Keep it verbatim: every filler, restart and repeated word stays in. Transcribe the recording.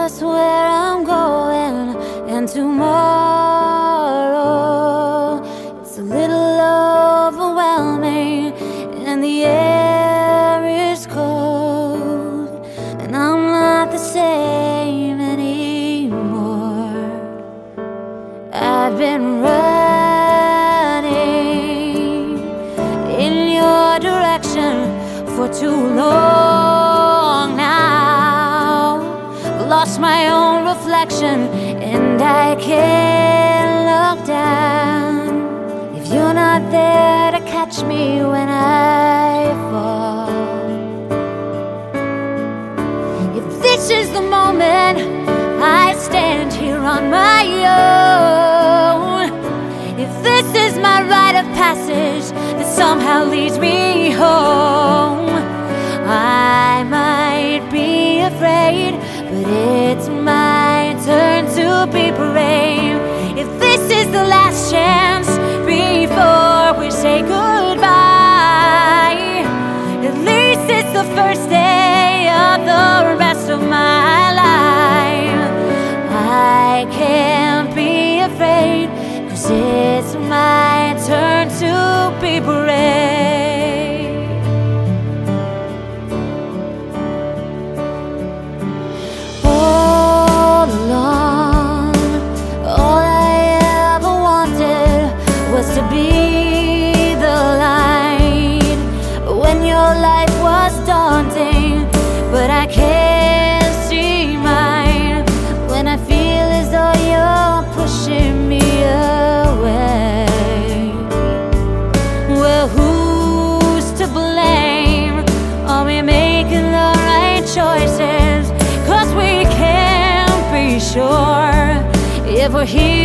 just where I'm going, and tomorrow it's a little overwhelming, and the air is cold, and I'm not the same anymore. I've been running in your direction for too long now, lost my own reflection, and I can't look down. If you're not there to catch me when I fall, if this is the moment I stand here on my own, if this is my rite of passage that somehow leads me home, I might be afraid, but it's my turn to be brave. If this is the last chance before we say goodbye, at least it's the first day of the rest of my life. I can't be afraid, 'cause it's my turn to be brave. All along, all I ever wanted was to be the light when your life was daunting, but I can't see mine when I feel as though you're pushing me away. Well, who's to blame? Are we making the right choices? 'Cause we can't be sure if we're here